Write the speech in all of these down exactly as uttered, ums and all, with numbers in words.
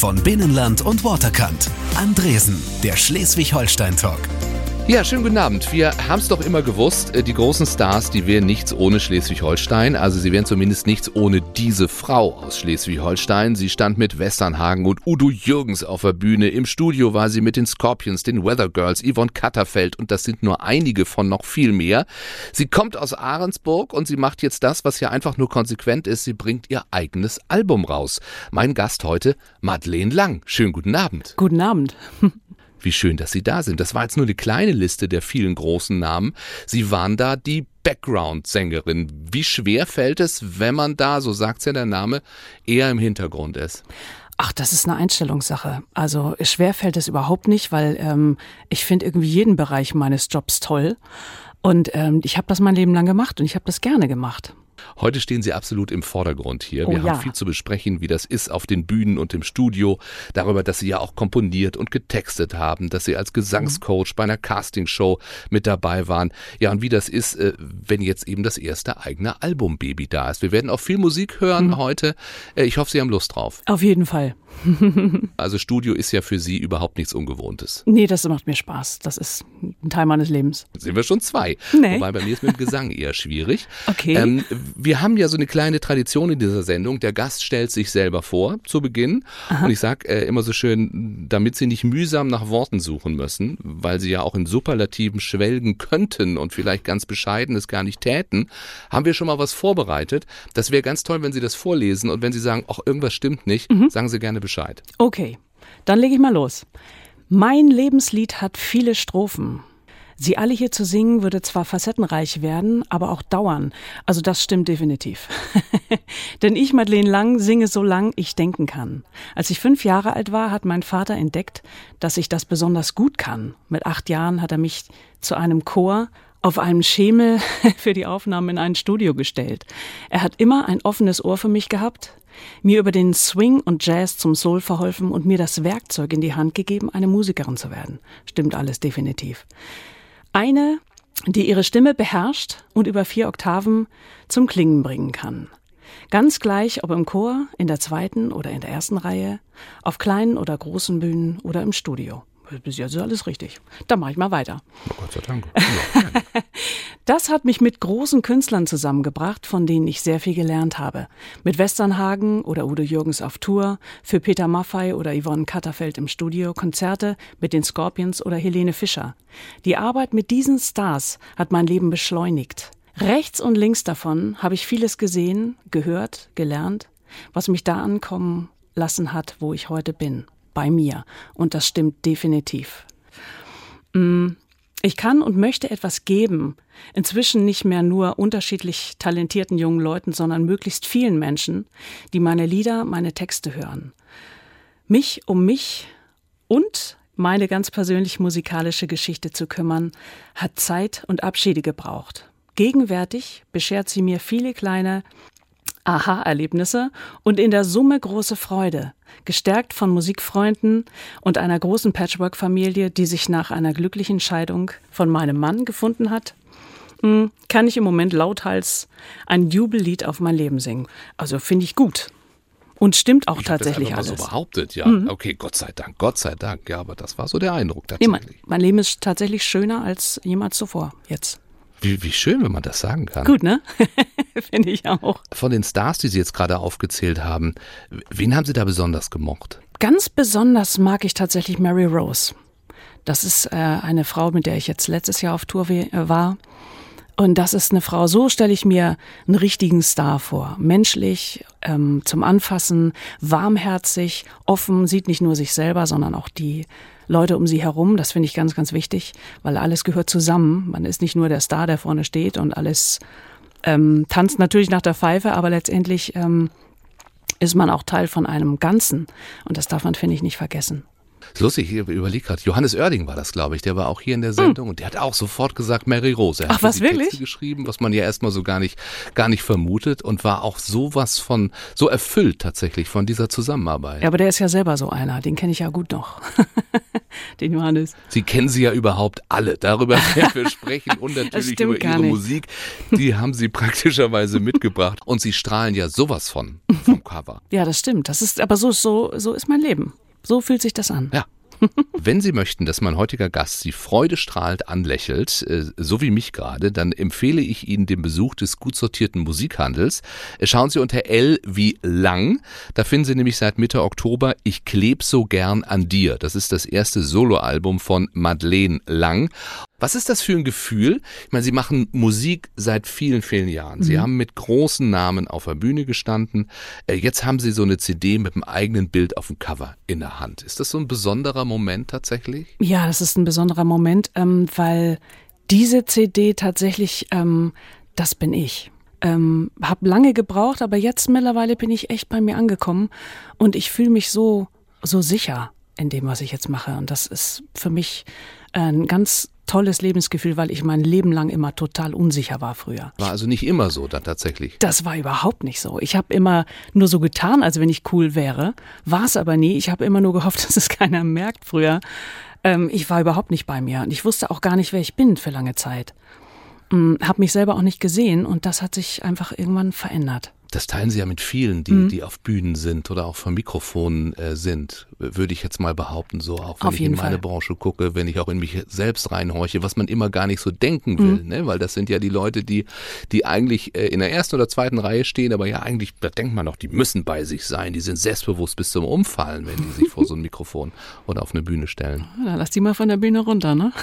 von Binnenland und Waterkant. Andresen, der Schleswig-Holstein-Talk. Ja, schönen guten Abend. Wir haben es doch immer gewusst, die großen Stars, die wären nichts ohne Schleswig-Holstein. Also sie wären zumindest nichts ohne diese Frau aus Schleswig-Holstein. Sie stand mit Westernhagen und Udo Jürgens auf der Bühne. Im Studio war sie mit den Scorpions, den Weather Girls, Yvonne Katterfeld und das sind nur einige von noch viel mehr. Sie kommt aus Ahrensburg und sie macht jetzt das, was ja einfach nur konsequent ist. Sie bringt ihr eigenes Album raus. Mein Gast heute, Madeleine Lang. Schönen guten Abend. Guten Abend. Wie schön, dass Sie da sind. Das war jetzt nur eine kleine Liste der vielen großen Namen. Sie waren da die Background-Sängerin. Wie schwer fällt es, wenn man da, so sagt's ja der Name, eher im Hintergrund ist? Ach, das ist eine Einstellungssache. Also schwer fällt es überhaupt nicht, weil ähm, ich finde irgendwie jeden Bereich meines Jobs toll. Und ähm, ich habe das mein Leben lang gemacht und ich habe das gerne gemacht. Heute stehen Sie absolut im Vordergrund hier. Oh, Wir ja. haben viel zu besprechen, wie das ist auf den Bühnen und im Studio. Darüber, dass Sie ja auch komponiert und getextet haben, dass Sie als Gesangscoach bei einer Castingshow mit dabei waren. Ja, und wie das ist, wenn jetzt eben das erste eigene Albumbaby da ist. Wir werden auch viel Musik hören mhm. heute. Ich hoffe, Sie haben Lust drauf. Auf jeden Fall. Also Studio ist ja für Sie überhaupt nichts Ungewohntes. Nee, das macht mir Spaß. Das ist ein Teil meines Lebens. Jetzt sind wir schon zwei. Nee. Wobei bei mir ist mit dem Gesang eher schwierig. Okay. Ähm, wir haben ja so eine kleine Tradition in dieser Sendung. Der Gast stellt sich selber vor zu Beginn. Aha. Und ich sage äh, immer so schön, damit Sie nicht mühsam nach Worten suchen müssen, weil Sie ja auch in Superlativen schwelgen könnten und vielleicht ganz bescheiden es gar nicht täten, haben wir schon mal was vorbereitet. Das wäre ganz toll, wenn Sie das vorlesen und wenn Sie sagen, ach, irgendwas stimmt nicht, mhm. sagen Sie gerne Bescheid. Okay, dann lege ich mal los. Mein Lebenslied hat viele Strophen. Sie alle hier zu singen würde zwar facettenreich werden, aber auch dauern. Also das stimmt definitiv. Denn ich, Madeleine Lang, singe so lang ich denken kann. Als ich fünf Jahre alt war, hat mein Vater entdeckt, dass ich das besonders gut kann. Mit acht Jahren hat er mich zu einem Chor auf einem Schemel für die Aufnahmen in ein Studio gestellt. Er hat immer ein offenes Ohr für mich gehabt, mir über den Swing und Jazz zum Soul verholfen und mir das Werkzeug in die Hand gegeben, eine Musikerin zu werden. Stimmt alles definitiv. Eine, die ihre Stimme beherrscht und über vier Oktaven zum Klingen bringen kann. Ganz gleich, ob im Chor, in der zweiten oder in der ersten Reihe, auf kleinen oder großen Bühnen oder im Studio. Bis jetzt ist alles richtig. Dann mache ich mal weiter. Oh Gott sei Dank. Ja, das hat mich mit großen Künstlern zusammengebracht, von denen ich sehr viel gelernt habe. Mit Westernhagen oder Udo Jürgens auf Tour, für Peter Maffay oder Yvonne Katterfeld im Studio, Konzerte mit den Scorpions oder Helene Fischer. Die Arbeit mit diesen Stars hat mein Leben beschleunigt. Rechts und links davon habe ich vieles gesehen, gehört, gelernt, was mich da ankommen lassen hat, wo ich heute bin. Bei mir. Und das stimmt definitiv. Ich kann und möchte etwas geben. Inzwischen nicht mehr nur unterschiedlich talentierten jungen Leuten, sondern möglichst vielen Menschen, die meine Lieder, meine Texte hören. Mich um mich und meine ganz persönlich musikalische Geschichte zu kümmern, hat Zeit und Abschiede gebraucht. Gegenwärtig beschert sie mir viele kleine Aha-Erlebnisse und in der Summe große Freude, gestärkt von Musikfreunden und einer großen Patchwork-Familie, die sich nach einer glücklichen Scheidung von meinem Mann gefunden hat, kann ich im Moment lauthals ein Jubellied auf mein Leben singen. Also finde ich gut. Und stimmt auch ich tatsächlich das alles. Ich so behauptet, ja. Mhm. Okay, Gott sei Dank, Gott sei Dank. Ja, aber das war so der Eindruck tatsächlich. Nee, mein Leben ist tatsächlich schöner als jemals zuvor, jetzt. Wie, wie schön, wenn man das sagen kann. Gut, ne? Finde ich auch. Von den Stars, die Sie jetzt gerade aufgezählt haben, wen haben Sie da besonders gemocht? Ganz besonders mag ich tatsächlich Mary Rose. Das ist äh, eine Frau, mit der ich jetzt letztes Jahr auf Tour we- äh, war. Und das ist eine Frau, so stelle ich mir einen richtigen Star vor. Menschlich, ähm, zum Anfassen, warmherzig, offen, sieht nicht nur sich selber, sondern auch die Leute um sie herum. Das finde ich ganz, ganz wichtig, weil alles gehört zusammen. Man ist nicht nur der Star, der vorne steht und alles ähm, tanzt natürlich nach der Pfeife, aber letztendlich ähm, ist man auch Teil von einem Ganzen. Und das darf man, finde ich, nicht vergessen. Ist lustig, ich überlege gerade, Johannes Oerding war das, glaube ich, der war auch hier in der Sendung hm. und der hat auch sofort gesagt, Mary Rose. Er hat Ach, was, die wirklich? Texte geschrieben, was man ja erstmal so gar nicht, gar nicht vermutet und war auch sowas von, so erfüllt tatsächlich von dieser Zusammenarbeit. Ja, aber der ist ja selber so einer, den kenne ich ja gut noch, den Johannes. Sie kennen sie ja überhaupt alle, darüber werden wir sprechen und natürlich über ihre nicht. Musik, die haben sie praktischerweise mitgebracht und sie strahlen ja sowas von vom Cover. Ja, das stimmt, das ist, aber so, so, so ist mein Leben. So fühlt sich das an. Ja. Wenn Sie möchten, dass mein heutiger Gast Sie freudestrahlend anlächelt, äh, so wie mich gerade, dann empfehle ich Ihnen den Besuch des gut sortierten Musikhandels. Äh, schauen Sie unter L wie Lang. Da finden Sie nämlich seit Mitte Oktober Ich kleb so gern an dir. Das ist das erste Soloalbum von Madeleine Lang. Was ist das für ein Gefühl? Ich meine, Sie machen Musik seit vielen, vielen Jahren. Sie mhm. haben mit großen Namen auf der Bühne gestanden. Jetzt haben Sie so eine C D mit einem eigenen Bild auf dem Cover in der Hand. Ist das so ein besonderer Moment tatsächlich? Ja, das ist ein besonderer Moment, ähm, weil diese C D tatsächlich, ähm, das bin ich. Ähm, hab lange gebraucht, aber jetzt mittlerweile bin ich echt bei mir angekommen und ich fühle mich so, so sicher in dem, was ich jetzt mache. Und das ist für mich ein ganz tolles Lebensgefühl, weil ich mein Leben lang immer total unsicher war früher. War also nicht immer so dann tatsächlich? Das war überhaupt nicht so. Ich habe immer nur so getan, als wenn ich cool wäre. War es aber nie. Ich habe immer nur gehofft, dass es keiner merkt früher. Ähm, ich war überhaupt nicht bei mir und ich wusste auch gar nicht, wer ich bin für lange Zeit. Ähm, habe mich selber auch nicht gesehen und das hat sich einfach irgendwann verändert. Das teilen Sie ja mit vielen, die, mhm. die auf Bühnen sind oder auch vor Mikrofonen äh, sind, würde ich jetzt mal behaupten, so auch wenn auf ich in meine Fall. Branche gucke, wenn ich auch in mich selbst reinhorche, was man immer gar nicht so denken will, mhm. ne? Weil das sind ja die Leute, die, die eigentlich äh, in der ersten oder zweiten Reihe stehen, aber ja eigentlich, da denkt man doch, die müssen bei sich sein, die sind selbstbewusst bis zum Umfallen, wenn die sich vor so ein Mikrofon oder auf eine Bühne stellen. Na, lass die mal von der Bühne runter, ne?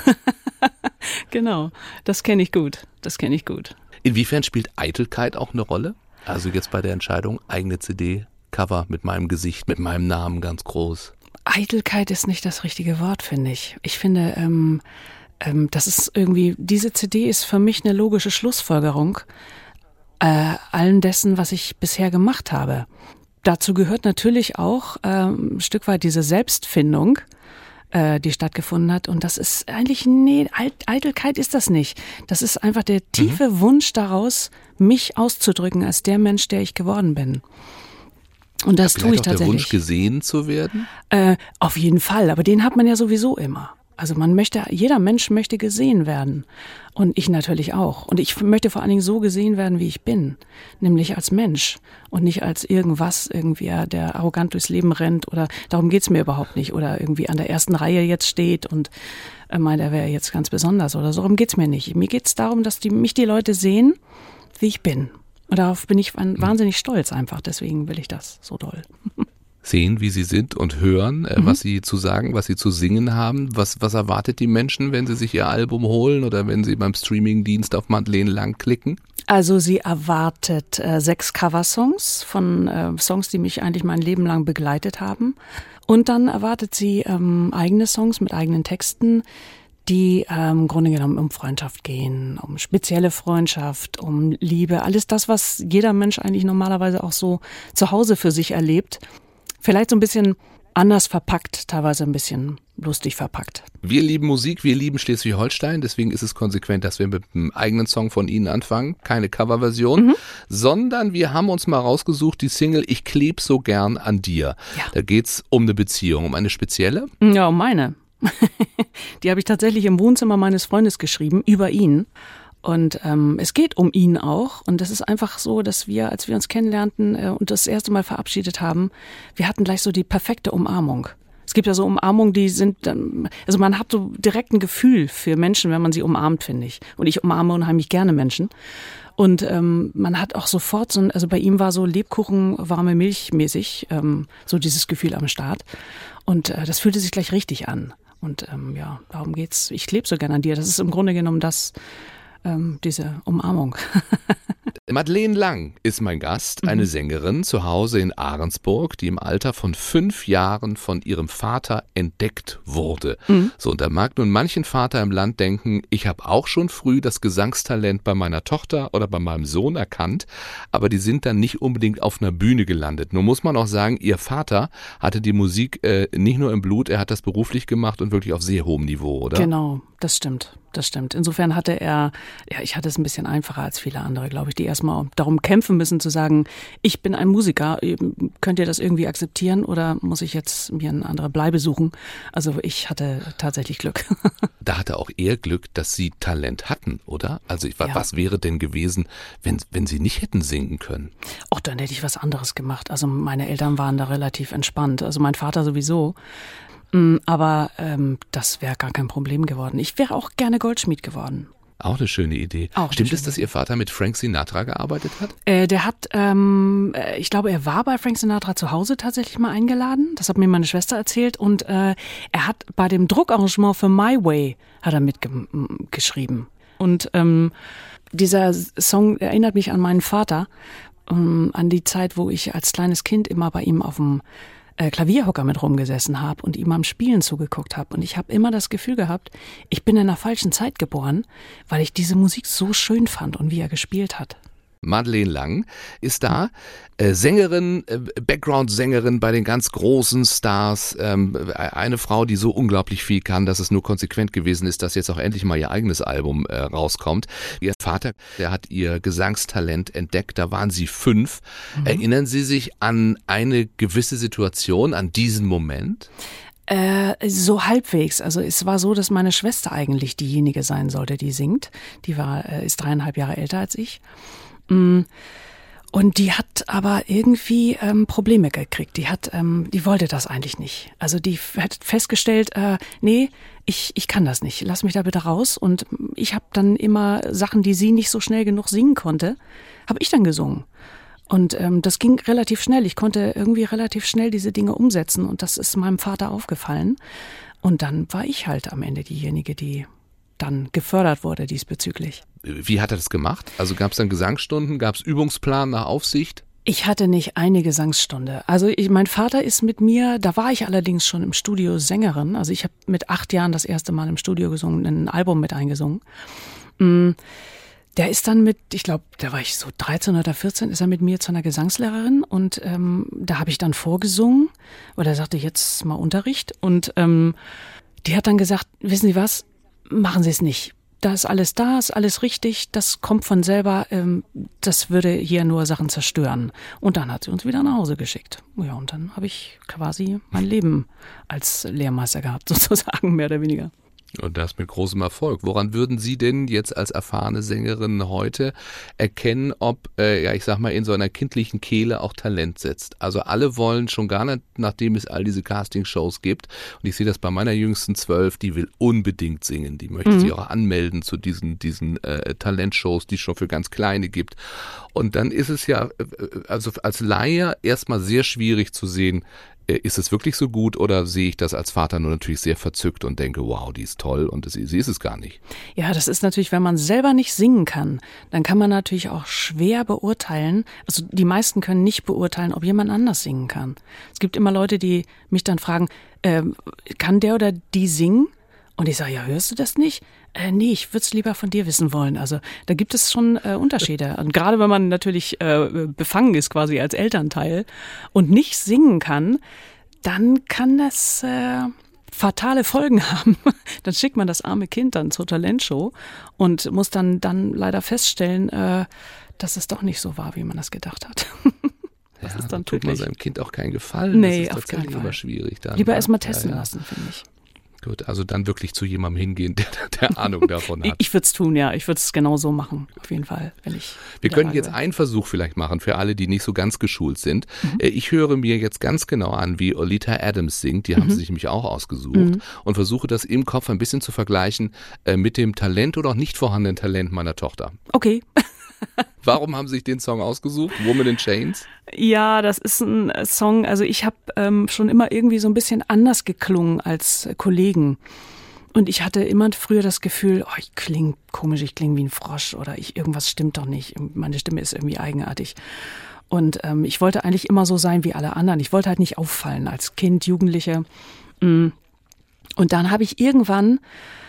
Genau, das kenne ich gut, das kenne ich gut. Inwiefern spielt Eitelkeit auch eine Rolle? Also jetzt bei der Entscheidung, eigene C D, Cover mit meinem Gesicht, mit meinem Namen ganz groß. Eitelkeit ist nicht das richtige Wort, finde ich. Ich finde, ähm, ähm, das ist irgendwie, diese C D ist für mich eine logische Schlussfolgerung äh, allen dessen, was ich bisher gemacht habe. Dazu gehört natürlich auch ähm, ein Stück weit diese Selbstfindung, äh, die stattgefunden hat. Und das ist eigentlich, nee, Eitelkeit ist das nicht. Das ist einfach der tiefe mhm. Wunsch daraus, mich auszudrücken als der Mensch, der ich geworden bin. Und das ja, tue ich auch tatsächlich. Der Wunsch, gesehen zu werden? Äh, auf jeden Fall, aber den hat man ja sowieso immer. Also man möchte, jeder Mensch möchte gesehen werden. Und ich natürlich auch. Und ich möchte vor allen Dingen so gesehen werden, wie ich bin. Nämlich als Mensch und nicht als irgendwas, irgendwie, der arrogant durchs Leben rennt oder darum geht's mir überhaupt nicht. Oder irgendwie an der ersten Reihe jetzt steht und äh, meint, er wäre jetzt ganz besonders oder so. Darum geht's mir nicht. Mir geht's darum, dass die, mich die Leute sehen, wie ich bin. Und darauf bin ich wahnsinnig stolz einfach. Deswegen will ich das so doll. Sehen, wie sie sind und hören, äh, mhm. was sie zu sagen, was sie zu singen haben. Was, was erwartet die Menschen, wenn sie sich ihr Album holen oder wenn sie beim Streamingdienst auf Madeleine Lang klicken? Also sie erwartet äh, sechs Coversongs von äh, Songs, die mich eigentlich mein Leben lang begleitet haben. Und dann erwartet sie ähm, eigene Songs mit eigenen Texten, die ähm, im Grunde genommen um Freundschaft gehen, um spezielle Freundschaft, um Liebe. Alles das, was jeder Mensch eigentlich normalerweise auch so zu Hause für sich erlebt. Vielleicht so ein bisschen anders verpackt, teilweise ein bisschen lustig verpackt. Wir lieben Musik, wir lieben Schleswig-Holstein, deswegen ist es konsequent, dass wir mit einem eigenen Song von Ihnen anfangen, keine Coverversion, mhm. sondern wir haben uns mal rausgesucht, die Single Ich kleb so gern an dir. Ja. Da geht's um eine Beziehung, um eine spezielle? Ja, um meine. Die habe ich tatsächlich im Wohnzimmer meines Freundes geschrieben, über ihn. Und ähm, es geht um ihn auch. Und das ist einfach so, dass wir, als wir uns kennenlernten äh, und das erste Mal verabschiedet haben, wir hatten gleich so die perfekte Umarmung. Es gibt ja so Umarmungen, die sind, ähm, also man hat so direkt ein Gefühl für Menschen, wenn man sie umarmt, finde ich. Und ich umarme unheimlich gerne Menschen. Und ähm, man hat auch sofort so ein, also bei ihm war so Lebkuchen, warme Milch mäßig, ähm, so dieses Gefühl am Start. Und äh, das fühlte sich gleich richtig an. Und ähm, ja, darum geht's. Ich klebe so gern an dir. Das ist im Grunde genommen das, ähm, diese Umarmung. Madeleine Lang ist mein Gast, eine mhm. Sängerin zu Hause in Ahrensburg, die im Alter von fünf Jahren von ihrem Vater entdeckt wurde. Mhm. So, und da mag nun manchen Vater im Land denken, ich habe auch schon früh das Gesangstalent bei meiner Tochter oder bei meinem Sohn erkannt, aber die sind dann nicht unbedingt auf einer Bühne gelandet. Nur muss man auch sagen, ihr Vater hatte die Musik äh, nicht nur im Blut, er hat das beruflich gemacht und wirklich auf sehr hohem Niveau, oder? Genau, das stimmt. Das stimmt. Insofern hatte er, ja, ich hatte es ein bisschen einfacher als viele andere, glaube ich, die erstmal darum kämpfen müssen zu sagen, ich bin ein Musiker, könnt ihr das irgendwie akzeptieren oder muss ich jetzt mir eine andere Bleibe suchen? Also ich hatte tatsächlich Glück. Da hatte auch er Glück, dass sie Talent hatten, oder? Also ich, ja. Was wäre denn gewesen, wenn, wenn sie nicht hätten singen können? Ach, dann hätte ich was anderes gemacht. Also meine Eltern waren da relativ entspannt. Also mein Vater sowieso. Aber ähm, das wäre gar kein Problem geworden. Ich wäre auch gerne Goldschmied geworden. Auch eine schöne Idee. Auch Stimmt es, dass Ihr Vater mit Frank Sinatra gearbeitet hat? Äh, der hat, ähm, ich glaube, er war bei Frank Sinatra zu Hause tatsächlich mal eingeladen. Das hat mir meine Schwester erzählt. Und äh, er hat bei dem Druckarrangement für My Way hat er mitgeschrieben. Und ähm, dieser Song erinnert mich an meinen Vater, ähm, an die Zeit, wo ich als kleines Kind immer bei ihm auf dem Klavierhocker mit rumgesessen habe und ihm am Spielen zugeguckt habe. Und ich habe immer das Gefühl gehabt, ich bin in der falschen Zeit geboren, weil ich diese Musik so schön fand und wie er gespielt hat. Madeleine Lang ist da, äh, Sängerin, äh, Background-Sängerin bei den ganz großen Stars, ähm, eine Frau, die so unglaublich viel kann, dass es nur konsequent gewesen ist, dass jetzt auch endlich mal ihr eigenes Album äh, rauskommt. Ihr Vater, der hat ihr Gesangstalent entdeckt, da waren sie fünf. Mhm. Erinnern Sie sich an eine gewisse Situation, an diesen Moment? Äh, so halbwegs. Also es war so, dass meine Schwester eigentlich diejenige sein sollte, die singt. Die war, äh, ist dreieinhalb Jahre älter als ich. Und die hat aber irgendwie ähm, Probleme gekriegt. Die hat, ähm, die wollte das eigentlich nicht. Also die hat festgestellt, äh, nee, ich ich kann das nicht. Lass mich da bitte raus. Und ich habe dann immer Sachen, die sie nicht so schnell genug singen konnte, habe ich dann gesungen. Und ähm, das ging relativ schnell. Ich konnte irgendwie relativ schnell diese Dinge umsetzen. Und das ist meinem Vater aufgefallen. Und dann war ich halt am Ende diejenige, die dann gefördert wurde diesbezüglich. Wie hat er das gemacht? Also gab es dann Gesangsstunden, gab es Übungsplan nach Aufsicht? Ich hatte nicht eine Gesangsstunde. Also ich, mein Vater ist mit mir, da war ich allerdings schon im Studio Sängerin. Also ich habe mit acht Jahren das erste Mal im Studio gesungen, ein Album mit eingesungen. Der ist dann mit, ich glaube, da war ich so dreizehn oder vierzehn, ist er mit mir zu einer Gesangslehrerin und ähm, da habe ich dann vorgesungen, weil er sagte, jetzt mal Unterricht. Und ähm, die hat dann gesagt, wissen Sie was, machen Sie es nicht. Da ist alles da, ist alles richtig, das kommt von selber, ähm, das würde hier nur Sachen zerstören. Und dann hat sie uns wieder nach Hause geschickt. Ja, und dann habe ich quasi mein Leben als Lehrmeister gehabt, sozusagen, mehr oder weniger. Und das mit großem Erfolg. Woran würden Sie denn jetzt als erfahrene Sängerin heute erkennen, ob, äh, ja, ich sag mal, in so einer kindlichen Kehle auch Talent sitzt? Also alle wollen schon gar nicht, nachdem es all diese Castingshows gibt, und ich sehe das bei meiner jüngsten zwölf, die will unbedingt singen. Die möchte mhm. sich auch anmelden zu diesen, diesen äh, Talentshows, die es schon für ganz Kleine gibt. Und dann ist es ja, also als Laie erstmal sehr schwierig zu sehen, ist es wirklich so gut oder sehe ich das als Vater nur natürlich sehr verzückt und denke, wow, die ist toll und sie, sie ist es gar nicht. Ja, das ist natürlich, wenn man selber nicht singen kann, dann kann man natürlich auch schwer beurteilen, also die meisten können nicht beurteilen, ob jemand anders singen kann. Es gibt immer Leute, die mich dann fragen, äh, kann der oder die singen? Und ich sage, ja, hörst du das nicht? Äh, nee, ich würde es lieber von dir wissen wollen. Also da gibt es schon äh, Unterschiede. Und gerade wenn man natürlich äh, befangen ist quasi als Elternteil und nicht singen kann, dann kann das äh, fatale Folgen haben. Dann schickt man das arme Kind dann zur Talentshow und muss dann, dann leider feststellen, äh, dass es doch nicht so war, wie man das gedacht hat. Das ja, ist dann tut man seinem Kind auch keinen Gefallen. Nee, das ist auf keinen tatsächlich Fall. immer schwierig. Dann, lieber erst mal testen ja, ja. lassen, finde ich. Gut, also dann wirklich zu jemandem hingehen, der, der Ahnung davon hat. Ich würde es tun, ja. Ich würde es genau so machen, auf jeden Fall. Wenn ich Wir können jetzt einen Versuch vielleicht machen für alle, die nicht so ganz geschult sind. Mhm. Ich höre mir jetzt ganz genau an, wie Oleta Adams singt. Die mhm. haben sie sich nämlich auch ausgesucht. Mhm. Und versuche das im Kopf ein bisschen zu vergleichen mit dem Talent oder auch nicht vorhandenen Talent meiner Tochter. Okay. Warum haben Sie sich den Song ausgesucht? Woman in Chains? Ja, das ist ein Song, also ich habe ähm, schon immer irgendwie so ein bisschen anders geklungen als Kollegen. Und ich hatte immer früher das Gefühl, oh, ich klinge komisch, ich klinge wie ein Frosch oder ich, irgendwas stimmt doch nicht. Meine Stimme ist irgendwie eigenartig. Und ähm, ich wollte eigentlich immer so sein wie alle anderen. Ich wollte halt nicht auffallen als Kind, Jugendliche. Und dann habe ich irgendwann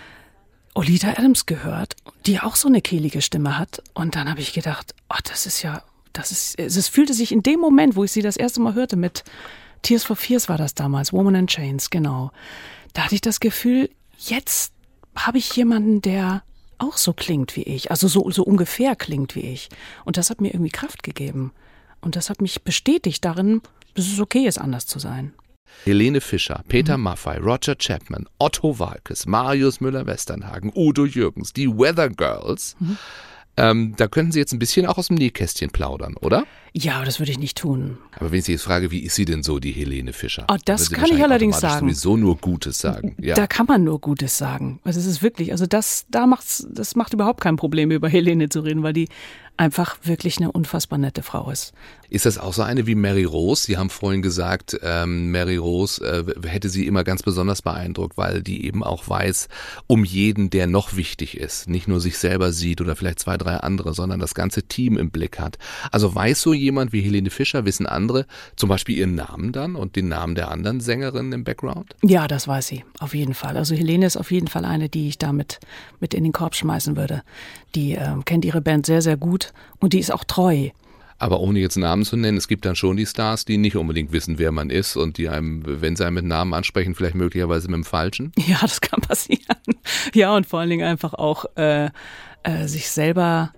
Oleta Adams gehört, die auch so eine kehlige Stimme hat. Und dann habe ich gedacht, oh, das ist ja, das ist, es fühlte sich in dem Moment, wo ich sie das erste Mal hörte mit Tears for Fears war das damals, Woman in Chains, genau. Da hatte ich das Gefühl, jetzt habe ich jemanden, der auch so klingt wie ich, also so, so ungefähr klingt wie ich. Und das hat mir irgendwie Kraft gegeben. Und das hat mich bestätigt darin, dass es okay ist, anders zu sein. Helene Fischer, Peter Mhm. Maffay, Roger Chapman, Otto Waalkes, Marius Müller-Westernhagen, Udo Jürgens, die Weather Girls. Mhm. Ähm, da könnten Sie jetzt ein bisschen auch aus dem Nähkästchen plaudern, oder? Ja, aber das würde ich nicht tun. Aber wenn ich Sie jetzt frage, wie ist sie denn so, die Helene Fischer? Oh, das Dann wird sie kann ich wahrscheinlich allerdings automatisch sagen. sowieso nur Gutes sagen. Ja. Da kann man nur Gutes sagen. Also es ist wirklich, also das, da macht's, das macht überhaupt kein Problem, über Helene zu reden, weil die einfach wirklich eine unfassbar nette Frau ist. Ist das auch so eine wie Mary Rose? Sie haben vorhin gesagt, ähm, Mary Rose äh, hätte Sie immer ganz besonders beeindruckt, weil die eben auch weiß um jeden, der noch wichtig ist. Nicht nur sich selber sieht oder vielleicht zwei, drei andere, sondern das ganze Team im Blick hat. Also weiß so jemand wie Helene Fischer, wissen andere zum Beispiel ihren Namen dann und den Namen der anderen Sängerinnen im Background? Ja, das weiß sie, auf jeden Fall. Also Helene ist auf jeden Fall eine, die ich damit mit in den Korb schmeißen würde. Die äh, kennt ihre Band sehr, sehr gut und die ist auch treu. Aber ohne jetzt Namen zu nennen, es gibt dann schon die Stars, die nicht unbedingt wissen, wer man ist und die einem, wenn sie einen mit Namen ansprechen, vielleicht möglicherweise mit dem Falschen. Ja, das kann passieren. Ja, und vor allen Dingen einfach auch äh, äh, sich selber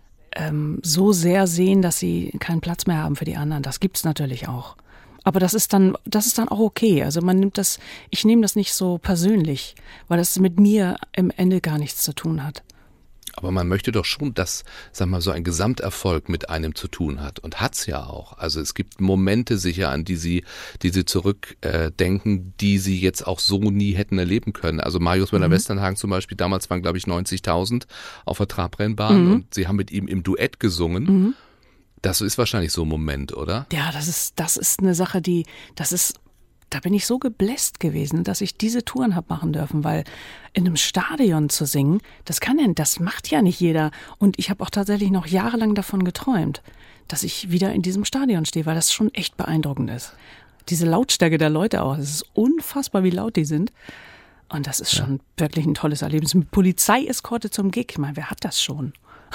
ähm, so sehr sehen, dass sie keinen Platz mehr haben für die anderen. Das gibt's natürlich auch. Aber das ist dann, das ist dann auch okay. Also man nimmt das, ich nehme das nicht so persönlich, weil das mit mir im Ende gar nichts zu tun hat. Aber man möchte doch schon, dass, sag mal, so ein Gesamterfolg mit einem zu tun hat. Und hat's ja auch. Also es gibt Momente sicher, an die sie, die sie zurückdenken, äh, die sie jetzt auch so nie hätten erleben können. Also Marius Müller-Westernhagen zum Beispiel, damals waren, glaube ich, neunzigtausend auf der Trabrennbahn mhm. und sie haben mit ihm im Duett gesungen. Mhm. Das ist wahrscheinlich so ein Moment, oder? Ja, das ist, das ist eine Sache, die, das ist, da bin ich so gebläst gewesen, dass ich diese Touren habe machen dürfen, weil in einem Stadion zu singen, das kann ja, das macht ja nicht jeder. Und ich habe auch tatsächlich noch jahrelang davon geträumt, dass ich wieder in diesem Stadion stehe, weil das schon echt beeindruckend ist. Diese Lautstärke der Leute auch, es ist unfassbar, wie laut die sind. Und das ist schon ja. wirklich ein tolles Erlebnis. Mit Polizeieskorte zum Gig, ich meine, wer hat das schon?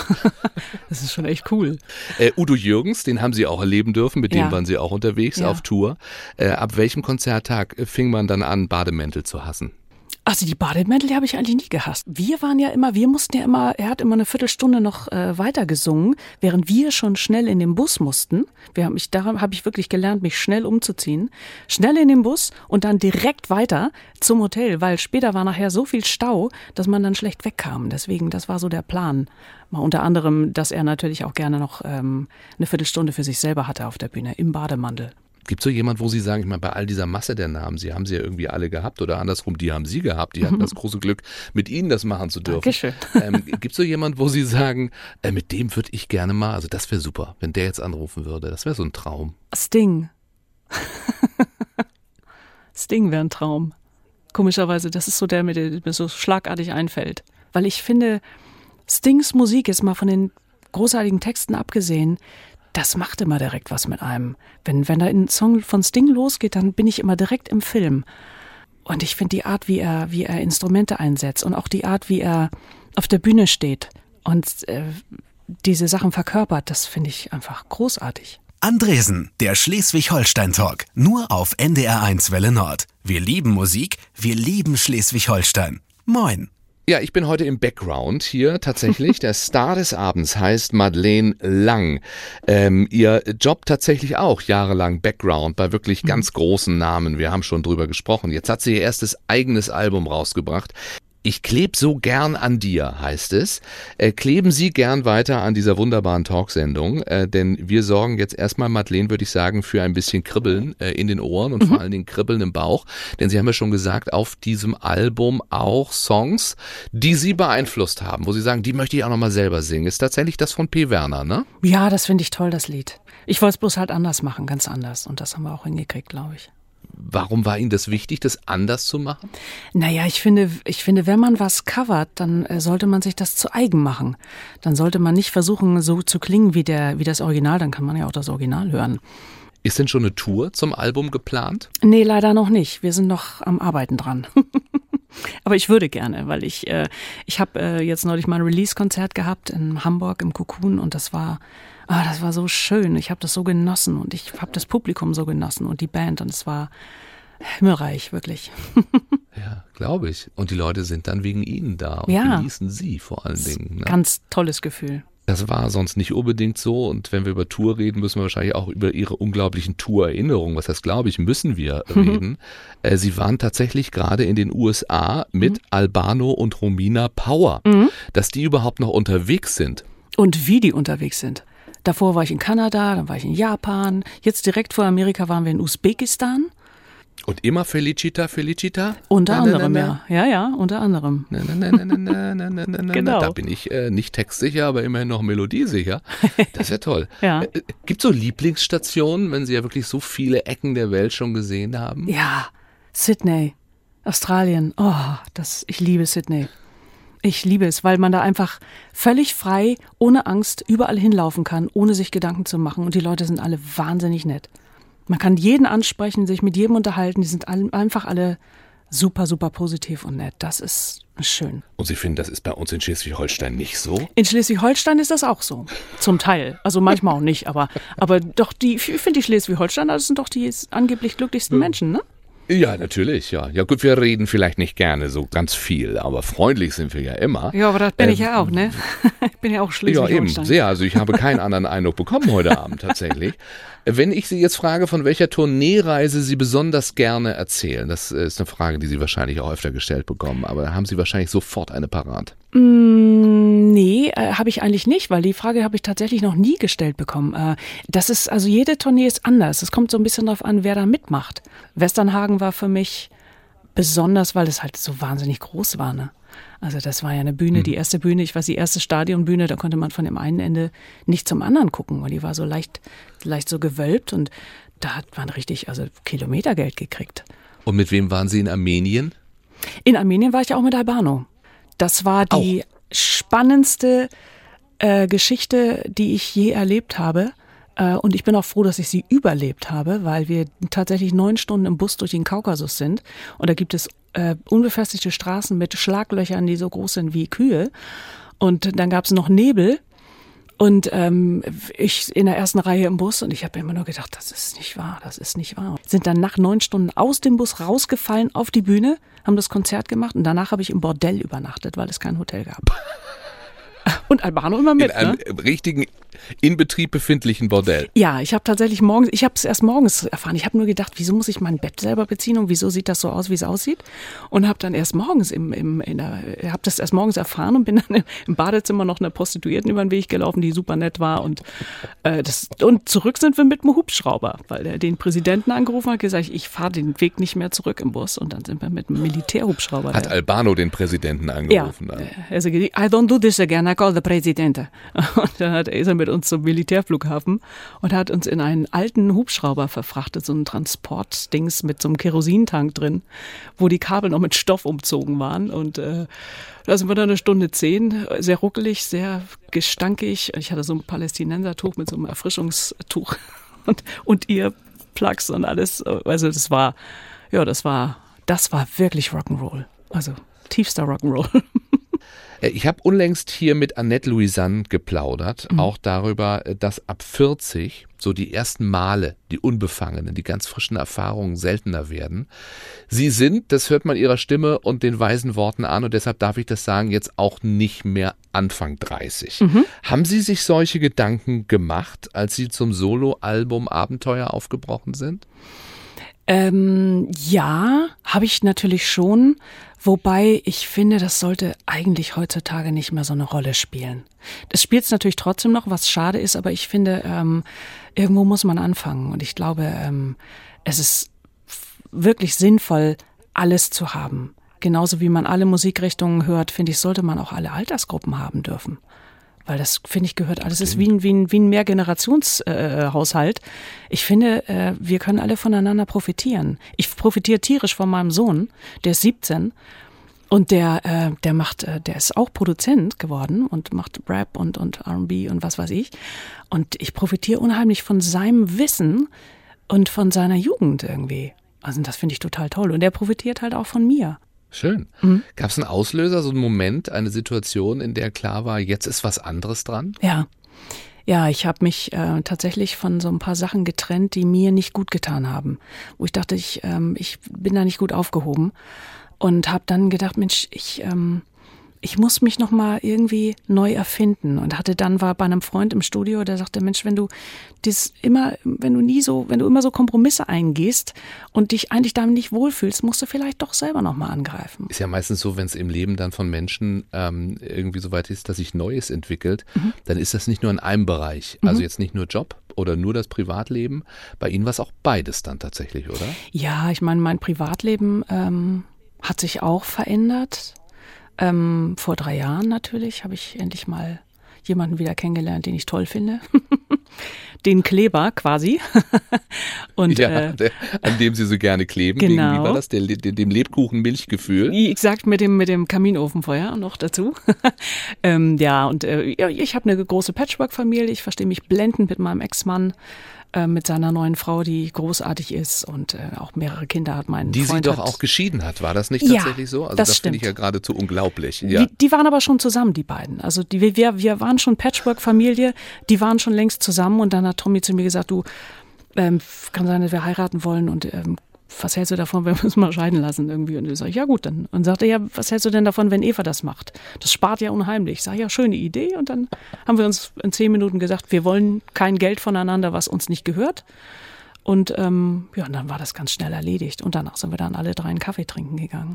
Das ist schon echt cool. Äh, Udo Jürgens, den haben Sie auch erleben dürfen, mit dem ja. waren Sie auch unterwegs ja. auf Tour. Äh, ab welchem Konzerttag fing man dann an, Bademäntel zu hassen? Also die Bademäntel, die habe ich eigentlich nie gehasst. Wir waren ja immer, wir mussten ja immer, er hat immer eine Viertelstunde noch äh, weiter gesungen, während wir schon schnell in den Bus mussten. Wir haben mich, daran habe ich wirklich gelernt, mich schnell umzuziehen. Schnell in den Bus und dann direkt weiter zum Hotel, weil später war nachher so viel Stau, dass man dann schlecht wegkam. Deswegen, das war so der Plan. Mal unter anderem, dass er natürlich auch gerne noch ähm, eine Viertelstunde für sich selber hatte auf der Bühne, im Bademantel. Gibt es so jemand, wo Sie sagen, ich meine, bei all dieser Masse der Namen, Sie haben sie ja irgendwie alle gehabt oder andersrum, die haben Sie gehabt, die hatten das große Glück, mit Ihnen das machen zu dürfen. Dankeschön. Ähm, gibt es so jemand, wo Sie sagen, äh, mit dem würde ich gerne mal, also das wäre super, wenn der jetzt anrufen würde, das wäre so ein Traum. Sting. Sting wäre ein Traum. Komischerweise, das ist so der, der mir so schlagartig einfällt. Weil ich finde, Stings Musik, ist mal von den großartigen Texten abgesehen, das macht immer direkt was mit einem. Wenn, wenn da ein Song von Sting losgeht, dann bin ich immer direkt im Film. Und ich finde die Art, wie er, wie er Instrumente einsetzt und auch die Art, wie er auf der Bühne steht und äh, diese Sachen verkörpert, das finde ich einfach großartig. Andresen, der Schleswig-Holstein-Talk, nur auf N D R eins Welle Nord. Wir lieben Musik, wir lieben Schleswig-Holstein. Moin. Ja, ich bin heute im Background hier tatsächlich. Der Star des Abends heißt Madeleine Lang. Ähm, ihr Job tatsächlich auch jahrelang Background bei wirklich ganz großen Namen. Wir haben schon drüber gesprochen. Jetzt hat sie ihr erstes eigenes Album rausgebracht. Ich kleb so gern an dir, heißt es. Äh, kleben Sie gern weiter an dieser wunderbaren Talksendung, äh, denn wir sorgen jetzt erstmal, Madeleine, würde ich sagen, für ein bisschen Kribbeln äh, in den Ohren und mhm. vor allen Dingen Kribbeln im Bauch. Denn Sie haben ja schon gesagt, auf diesem Album auch Songs, die Sie beeinflusst haben, wo Sie sagen, die möchte ich auch nochmal selber singen. Ist tatsächlich das von P. Werner, ne? Ja, das finde ich toll, das Lied. Ich wollte es bloß halt anders machen, ganz anders. Und das haben wir auch hingekriegt, glaube ich. warum war Ihnen das wichtig, das anders zu machen? Naja, ich finde, ich finde, wenn man was covert, dann äh, sollte man sich das zu eigen machen. Dann sollte man nicht versuchen, so zu klingen wie, der, wie das Original, dann kann man ja auch das Original hören. Ist denn schon eine Tour zum Album geplant? Nee, leider noch nicht. Wir sind noch am Arbeiten dran. Aber ich würde gerne, weil ich, äh, ich habe äh, jetzt neulich mal ein Release-Konzert gehabt in Hamburg im Cocoon und das war, ah, das war so schön. Ich habe das so genossen und ich habe das Publikum so genossen und die Band und es war himmelreich, wirklich. Ja, glaube ich. Und die Leute sind dann wegen Ihnen da und ja. genießen Sie vor allen Dingen. Ne? Ganz tolles Gefühl. Das war sonst nicht unbedingt so und wenn wir über Tour reden, müssen wir wahrscheinlich auch über Ihre unglaublichen Tour-Erinnerungen, was heißt, glaube ich, müssen wir reden. äh, Sie waren tatsächlich gerade in den U S A mit mhm. Albano und Romina Power, mhm. dass die überhaupt noch unterwegs sind. Und wie die unterwegs sind. Davor war ich in Kanada, dann war ich in Japan, jetzt direkt vor Amerika waren wir in Usbekistan. Und immer Felicita, Felicita? Unter na, anderem, na, na, na. ja. Ja, ja, unter anderem. Na, na, na, na, na, na, na, na, genau. Da bin ich äh, nicht textsicher, aber immerhin noch melodiesicher. Das ist ja toll. ja. Äh, Gibt es so Lieblingsstationen, wenn Sie ja wirklich so viele Ecken der Welt schon gesehen haben? Ja, Sydney, Australien. Oh, das, ich liebe Sydney. Ich liebe es, weil man da einfach völlig frei, ohne Angst, überall hinlaufen kann, ohne sich Gedanken zu machen. Und die Leute sind alle wahnsinnig nett. Man kann jeden ansprechen, sich mit jedem unterhalten. Die sind all, einfach alle super, super positiv und nett. Das ist schön. Und Sie finden, das ist bei uns in Schleswig-Holstein nicht so? In Schleswig-Holstein ist das auch so. Zum Teil. Also manchmal auch nicht. Aber, aber doch, die, ich finde die Schleswig-Holsteiner, das sind doch die angeblich glücklichsten ja. Menschen, ne? Ja, natürlich, ja. Ja gut, wir reden vielleicht nicht gerne so ganz viel, aber freundlich sind wir ja immer. Ja, aber das bin ähm, ich ja auch, ne? Ich bin ja auch Schleswig-Holstein. Ja, eben, sehr. Also ich habe keinen anderen Eindruck bekommen heute Abend tatsächlich. Wenn ich Sie jetzt frage, von welcher Tourneereise Sie besonders gerne erzählen, das ist eine Frage, die Sie wahrscheinlich auch öfter gestellt bekommen, aber da haben Sie wahrscheinlich sofort eine parat. Mm, nee, äh, habe ich eigentlich nicht, weil die Frage habe ich tatsächlich noch nie gestellt bekommen. Äh, das ist, also jede Tournee ist anders. Es kommt so ein bisschen darauf an, wer da mitmacht. Westernhagen war für mich besonders, weil es halt so wahnsinnig groß war, ne? Also das war ja eine Bühne, die erste Bühne, ich weiß, die erste Stadionbühne, da konnte man von dem einen Ende nicht zum anderen gucken, weil die war so leicht, leicht so gewölbt und da hat man richtig, also Kilometergeld gekriegt. Und mit wem waren Sie in Armenien? In Armenien war ich auch mit Albano. Das war die auch. spannendste äh, Geschichte, die ich je erlebt habe. Äh, und ich bin auch froh, dass ich sie überlebt habe, weil wir tatsächlich neun Stunden im Bus durch den Kaukasus sind. Und da gibt es äh, unbefestigte Straßen mit Schlaglöchern, die so groß sind wie Kühe. Und dann gab es noch Nebel. Und ähm, ich in der ersten Reihe im Bus und ich habe immer nur gedacht, das ist nicht wahr, das ist nicht wahr. Sind dann nach neun Stunden aus dem Bus rausgefallen auf die Bühne, haben das Konzert gemacht und danach habe ich im Bordell übernachtet, weil es kein Hotel gab. Und Albano immer mit. In einem ne? richtigen, in Betrieb befindlichen Bordell. Ja, ich habe tatsächlich morgens, ich habe es erst morgens erfahren. Ich habe nur gedacht, wieso muss ich mein Bett selber beziehen und wieso sieht das so aus, wie es aussieht? Und habe dann erst morgens im, im in der, habe das erst morgens erfahren und bin dann im Badezimmer noch einer Prostituierten über den Weg gelaufen, die super nett war und äh, das und zurück sind wir mit einem Hubschrauber, weil der den Präsidenten angerufen hat, gesagt, ich fahre den Weg nicht mehr zurück im Bus und dann sind wir mit einem Militärhubschrauber. Hat Albano den Präsidenten angerufen? Ja, dann? Also I don't do this again, I call the President. Und dann hat, ist er mit uns zum Militärflughafen und hat uns in einen alten Hubschrauber verfrachtet, so ein Transportdings mit so einem Kerosintank drin, wo die Kabel noch mit Stoff umzogen waren. Und äh, da sind wir dann eine Stunde zehn, sehr ruckelig, sehr gestankig. Ich hatte so ein Palästinensertuch mit so einem Erfrischungstuch und, und Earplugs und alles. Also das war, ja, das war, das war wirklich Rock'n'Roll. Also tiefster Rock'n'Roll. Ich habe unlängst hier mit Annette Louisanne geplaudert, mhm. auch darüber, dass ab vierzig so die ersten Male, die unbefangenen, die ganz frischen Erfahrungen seltener werden. Sie sind, das hört man ihrer Stimme und den weisen Worten an und deshalb darf ich das sagen, jetzt auch nicht mehr Anfang dreißig. Mhm. Haben Sie sich solche Gedanken gemacht, als Sie zum Soloalbum Abenteuer aufgebrochen sind? Ähm, ja, habe ich natürlich schon. Wobei ich finde, das sollte eigentlich heutzutage nicht mehr so eine Rolle spielen. Das spielt es natürlich trotzdem noch, was schade ist, aber ich finde, ähm, irgendwo muss man anfangen. Und ich glaube, ähm, es ist wirklich sinnvoll, alles zu haben. Genauso wie man alle Musikrichtungen hört, finde ich, sollte man auch alle Altersgruppen haben dürfen. Weil das, finde ich, gehört alles. Es ist wie ein, wie ein, wie ein Mehrgenerationshaushalt. Äh, ich finde, äh, wir können alle voneinander profitieren. Ich profitiere tierisch von meinem Sohn, der ist siebzehn. Und der, äh, der macht, äh, der ist auch Produzent geworden und macht Rap und, und R und B und was weiß ich. Und ich profitiere unheimlich von seinem Wissen und von seiner Jugend irgendwie. Also das finde ich total toll. Und der profitiert halt auch von mir. Schön. Mhm. Gab es einen Auslöser, so einen Moment, eine Situation, in der klar war, jetzt ist was anderes dran? Ja. Ja, ich habe mich äh, tatsächlich von so ein paar Sachen getrennt, die mir nicht gut getan haben. Wo ich dachte, ich, ähm, ich bin da nicht gut aufgehoben. Und habe dann gedacht, Mensch, ich, ähm, ich muss mich noch mal irgendwie neu erfinden. Und hatte dann, war bei einem Freund im Studio, der sagte, Mensch, wenn du das immer, wenn du nie so, wenn du immer so Kompromisse eingehst und dich eigentlich damit nicht wohlfühlst, musst du vielleicht doch selber noch mal angreifen. Ist ja meistens so, wenn es im Leben dann von Menschen ähm, irgendwie so weit ist, dass sich Neues entwickelt, mhm. dann ist das nicht nur in einem Bereich. Also mhm. jetzt nicht nur Job oder nur das Privatleben. Bei Ihnen war es auch beides dann tatsächlich, oder? Ja, ich meine, mein Privatleben ähm, hat sich auch verändert. Ähm, vor drei Jahren natürlich habe ich endlich mal jemanden wieder kennengelernt, den ich toll finde. Den Kleber quasi. Und, ja, äh, der, an dem Sie so gerne kleben. Genau. Gegen, wie war das? Der, dem, dem Lebkuchen-Milchgefühl. Exakt, mit dem, mit dem Kaminofenfeuer noch dazu. ähm, ja, und äh, ich habe eine große Patchwork-Familie. Ich verstehe mich blendend mit meinem Ex-Mann. Mit seiner neuen Frau, die großartig ist und äh, auch mehrere Kinder hat. Mein die Freund sie doch hat, auch geschieden hat, war das nicht tatsächlich ja, so? Also das, das finde ich ja geradezu unglaublich. Ja. Die, die waren aber schon zusammen, die beiden. Also die, wir, wir waren schon Patchwork-Familie, die waren schon längst zusammen und dann hat Tommy zu mir gesagt, du, ähm, kann sein, dass wir heiraten wollen und ähm, was hältst du davon, wenn wir uns mal scheiden lassen irgendwie? Und ich sage, ja gut, dann. Und sagte, ja, was hältst du denn davon, wenn Eva das macht? Das spart ja unheimlich. Ich sage, ja, schöne Idee. Und dann haben wir uns in zehn Minuten gesagt, wir wollen kein Geld voneinander, was uns nicht gehört. Und ähm, ja, und dann war das ganz schnell erledigt. Und danach sind wir dann alle drei einen Kaffee trinken gegangen.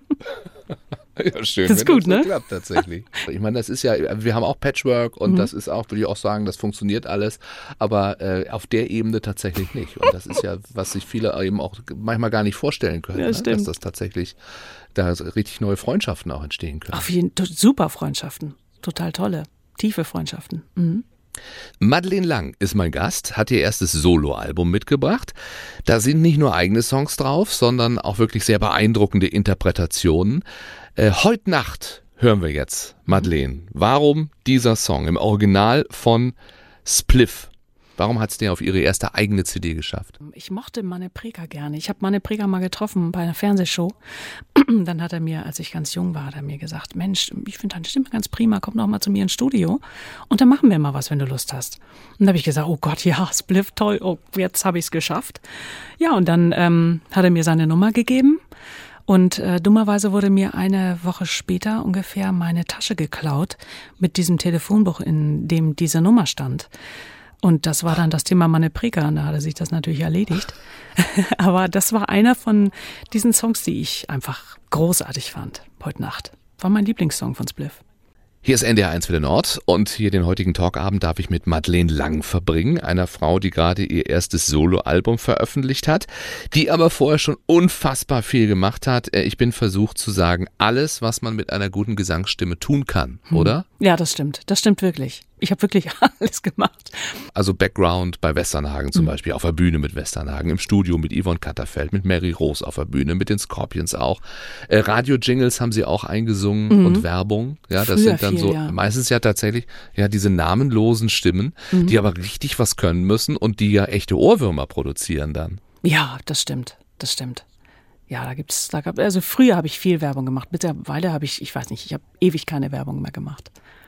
Ja, schön, das ist wenn gut, das so ne? klappt tatsächlich. Ich meine, das ist ja, wir haben auch Patchwork und mhm. das ist auch, würde ich auch sagen, das funktioniert alles, aber äh, auf der Ebene tatsächlich nicht. Und das ist ja, was sich viele eben auch manchmal gar nicht vorstellen können, ja, ne? Dass das tatsächlich, da richtig neue Freundschaften auch entstehen können. Auf jeden Fall, super Freundschaften, total tolle, tiefe Freundschaften. Mhm. Madeleine Lang ist mein Gast, hat ihr erstes Soloalbum mitgebracht. Da sind nicht nur eigene Songs drauf, sondern auch wirklich sehr beeindruckende Interpretationen. Äh, heute Nacht hören wir jetzt, Madeleine. Warum dieser Song im Original von Spliff? Warum hat es dir auf ihre erste eigene C D geschafft? Ich mochte Manne Preker gerne. Ich habe Manne Preker mal getroffen bei einer Fernsehshow. Dann hat er mir, als ich ganz jung war, hat er mir gesagt, Mensch, ich finde deine Stimme ganz prima, komm doch mal zu mir ins Studio und dann machen wir mal was, wenn du Lust hast. Und dann habe ich gesagt, oh Gott, ja, Spliff, toll, oh, jetzt habe ich es geschafft. Ja, und dann ähm, hat er mir seine Nummer gegeben. Und äh, dummerweise wurde mir eine Woche später ungefähr meine Tasche geklaut mit diesem Telefonbuch, in dem diese Nummer stand. Und das war dann das Thema Manne Preker, und da hat er sich das natürlich erledigt. Aber das war einer von diesen Songs, die ich einfach großartig fand, heute Nacht. War mein Lieblingssong von Spliff. Hier ist N D R eins Welle Nord und hier den heutigen Talkabend darf ich mit Madeleine Lang verbringen, einer Frau, die gerade ihr erstes Soloalbum veröffentlicht hat, die aber vorher schon unfassbar viel gemacht hat. Ich bin versucht zu sagen, alles, was man mit einer guten Gesangsstimme tun kann, hm. oder? Ja, das stimmt. Das stimmt wirklich. Ich habe wirklich alles gemacht. Also Background bei Westernhagen zum mhm. Beispiel, auf der Bühne mit Westernhagen, im Studio mit Yvonne Katterfeld, mit Mary Rose auf der Bühne, mit den Scorpions auch. Äh, Radio-Jingles haben sie auch eingesungen mhm. und Werbung. Ja, das Früher sind dann viel, so ja. meistens ja tatsächlich ja diese namenlosen Stimmen, mhm. die aber richtig was können müssen und die ja echte Ohrwürmer produzieren dann. Ja, das stimmt. Das stimmt. Ja, da gibt's, da gab, also früher habe ich viel Werbung gemacht. Mittlerweile habe ich, ich weiß nicht, ich habe ewig keine Werbung mehr gemacht.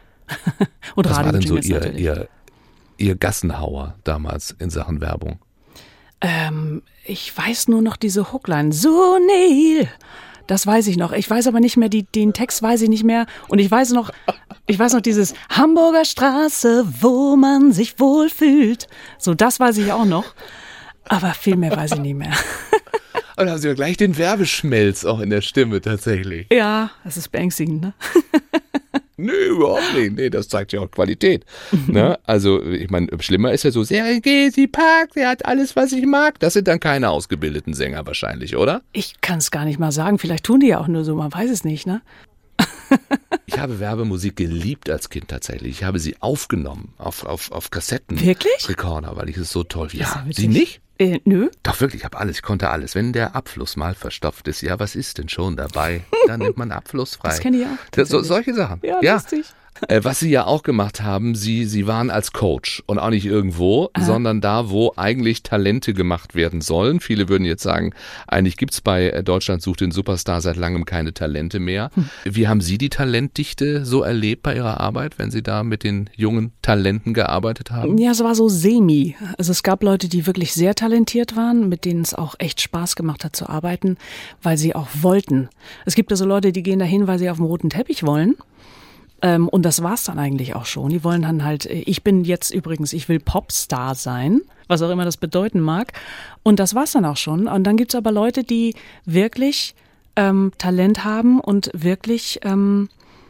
Und was war denn so ihr, natürlich. ihr, ihr Gassenhauer damals in Sachen Werbung? Ähm, ich weiß nur noch diese Hookline. So, Neil. Das weiß ich noch. Ich weiß aber nicht mehr, die, den Text weiß ich nicht mehr. Und ich weiß noch, ich weiß noch dieses Hamburger Straße, wo man sich wohlfühlt. So, das weiß ich auch noch. Aber viel mehr weiß ich nicht mehr. Und da haben sie ja gleich den Werbeschmelz auch in der Stimme tatsächlich. Ja, das ist beängstigend, ne? Nö, überhaupt nicht. Nee, das zeigt ja auch Qualität. Ne? Also, ich meine, schlimmer ist ja so, Serengeti Park, der hat alles, was ich mag. Das sind dann keine ausgebildeten Sänger wahrscheinlich, oder? Ich kann es gar nicht mal sagen. Vielleicht tun die ja auch nur so, man weiß es nicht, ne? Ich habe Werbemusik geliebt als Kind tatsächlich. Ich habe sie aufgenommen auf, auf, auf Kassetten. Wirklich? Rekorder, weil ich es so toll finde. Ja, ja Sie nicht? Äh, nö. Doch wirklich, ich habe alles, ich konnte alles. Wenn der Abfluss mal verstopft ist, ja, was ist denn schon dabei? Dann nimmt man Abfluss frei. Das kenne ich auch. Das, so, solche Sachen. Ja, ja. lustig. Äh, was Sie ja auch gemacht haben, Sie, Sie waren als Coach und auch nicht irgendwo, ah. sondern da, wo eigentlich Talente gemacht werden sollen. Viele würden jetzt sagen, eigentlich gibt's bei Deutschland sucht den Superstar seit langem keine Talente mehr. Hm. Wie haben Sie die Talentdichte so erlebt bei Ihrer Arbeit, wenn Sie da mit den jungen Talenten gearbeitet haben? Ja, es war so semi. Also es gab Leute, die wirklich sehr talentiert waren, mit denen es auch echt Spaß gemacht hat zu arbeiten, weil sie auch wollten. Es gibt also Leute, die gehen dahin, weil sie auf dem roten Teppich wollen. Ähm, und das war's dann eigentlich auch schon. Die wollen dann halt, ich bin jetzt übrigens, ich will Popstar sein, was auch immer das bedeuten mag. Und das war's dann auch schon. Und dann gibt's aber Leute, die wirklich ähm, Talent haben und wirklich ähm,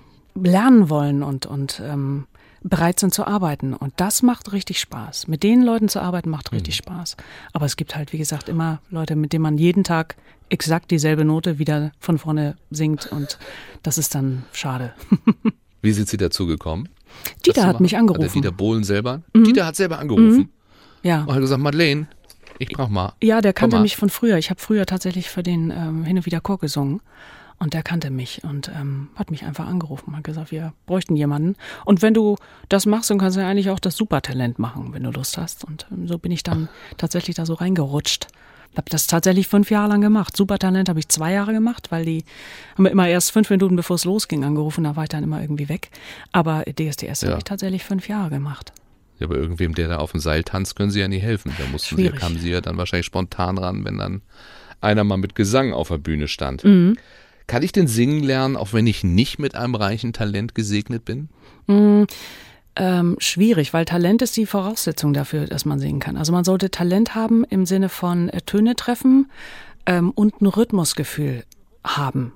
lernen wollen und, und ähm, bereit sind zu arbeiten. Und das macht richtig Spaß. Mit den Leuten zu arbeiten macht richtig mhm. Spaß. Aber es gibt halt, wie gesagt, immer Leute, mit denen man jeden Tag exakt dieselbe Note wieder von vorne singt. Und das ist dann schade. Wie sind Sie dazu gekommen? Dieter hat mich angerufen. Hat der Dieter Bohlen selber? Mhm. Dieter hat selber angerufen. Mhm. Ja. Und hat gesagt, Madeleine, ich brauch mal. Ja, der kannte mich von früher. Ich habe früher tatsächlich für den ähm, hin und wieder Chor gesungen. Und der kannte mich und ähm, hat mich einfach angerufen. Hat gesagt, wir bräuchten jemanden. Und wenn du das machst, dann kannst du ja eigentlich auch das Supertalent machen, wenn du Lust hast. Und ähm, so bin ich dann tatsächlich da so reingerutscht. Ich habe das tatsächlich fünf Jahre lang gemacht. Supertalent habe ich zwei Jahre gemacht, weil die haben wir immer erst fünf Minuten, bevor es losging, angerufen. Da war ich dann immer irgendwie weg. Aber D S D S ja. habe ich tatsächlich fünf Jahre gemacht. Ja, aber irgendwem, der da auf dem Seil tanzt, können Sie ja nie helfen. Da mussten Sie, kamen Sie ja dann wahrscheinlich spontan ran, wenn dann einer mal mit Gesang auf der Bühne stand. Mhm. Kann ich denn singen lernen, auch wenn ich nicht mit einem reichen Talent gesegnet bin? Mhm. Ähm, schwierig, weil Talent ist die Voraussetzung dafür, dass man singen kann. Also man sollte Talent haben im Sinne von äh, Töne treffen ähm, und ein Rhythmusgefühl haben.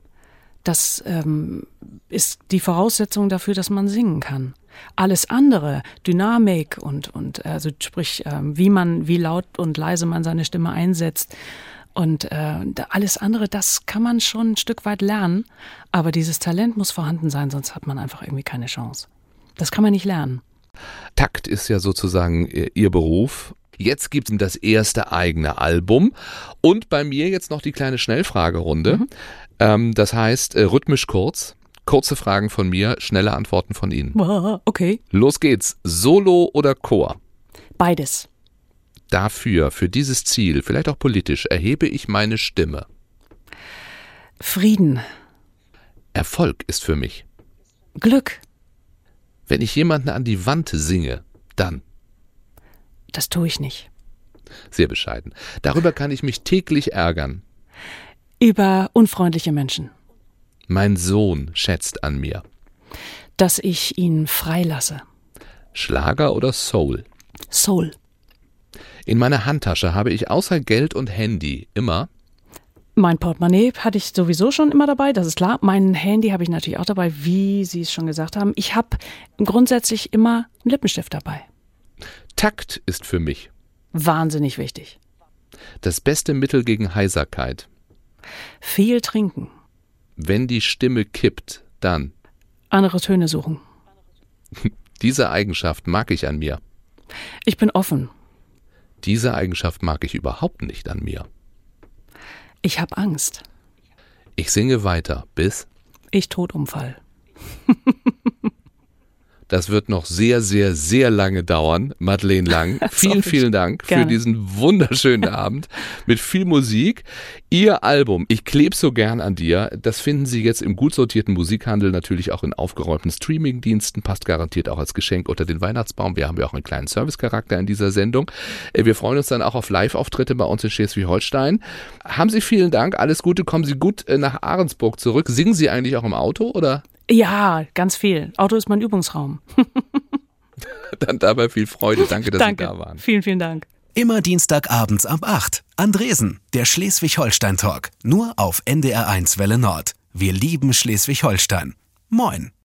Das ähm, ist die Voraussetzung dafür, dass man singen kann. Alles andere, Dynamik und, und also sprich, ähm, wie man, wie laut und leise man seine Stimme einsetzt und äh, alles andere, das kann man schon ein Stück weit lernen. Aber dieses Talent muss vorhanden sein, sonst hat man einfach irgendwie keine Chance. Das kann man nicht lernen. Takt ist ja sozusagen Ihr Beruf. Jetzt gibt es das erste eigene Album. Und bei mir jetzt noch die kleine Schnellfragerunde. Mhm. Ähm, das heißt, äh, rhythmisch kurz. Kurze Fragen von mir, schnelle Antworten von Ihnen. Okay. Los geht's. Solo oder Chor? Beides. Dafür, für dieses Ziel, vielleicht auch politisch, erhebe ich meine Stimme. Frieden. Erfolg ist für mich. Glück. Wenn ich jemanden an die Wand singe, dann? Das tue ich nicht. Sehr bescheiden. Darüber kann ich mich täglich ärgern. Über unfreundliche Menschen. Mein Sohn schätzt an mir. Dass ich ihn freilasse. Schlager oder Soul? Soul. In meiner Handtasche habe ich außer Geld und Handy immer... Mein Portemonnaie hatte ich sowieso schon immer dabei, das ist klar. Mein Handy habe ich natürlich auch dabei, wie Sie es schon gesagt haben. Ich habe grundsätzlich immer einen Lippenstift dabei. Takt ist für mich wahnsinnig wichtig. Das beste Mittel gegen Heiserkeit. Viel trinken. Wenn die Stimme kippt, dann andere Töne suchen. Diese Eigenschaft mag ich an mir. Ich bin offen. Diese Eigenschaft mag ich überhaupt nicht an mir. Ich habe Angst. Ich singe weiter, bis ich tot umfall. Das wird noch sehr, sehr, sehr lange dauern. Madeleine Lang, vielen, vielen Dank Gerne. für diesen wunderschönen Abend mit viel Musik. Ihr Album, Ich kleb so gern an dir, das finden Sie jetzt im gut sortierten Musikhandel, natürlich auch in aufgeräumten Streamingdiensten, passt garantiert auch als Geschenk unter den Weihnachtsbaum. Wir haben ja auch einen kleinen Servicecharakter in dieser Sendung. Wir freuen uns dann auch auf Live-Auftritte bei uns in Schleswig-Holstein. Haben Sie vielen Dank, alles Gute, kommen Sie gut nach Ahrensburg zurück. Singen Sie eigentlich auch im Auto, oder? Ja, ganz viel. Auto ist mein Übungsraum. Dann dabei viel Freude. Danke, dass Danke. Sie da waren. Vielen, vielen Dank. Immer Dienstagabends ab acht. Andresen, der Schleswig-Holstein-Talk. Nur auf N D R eins Welle Nord. Wir lieben Schleswig-Holstein. Moin.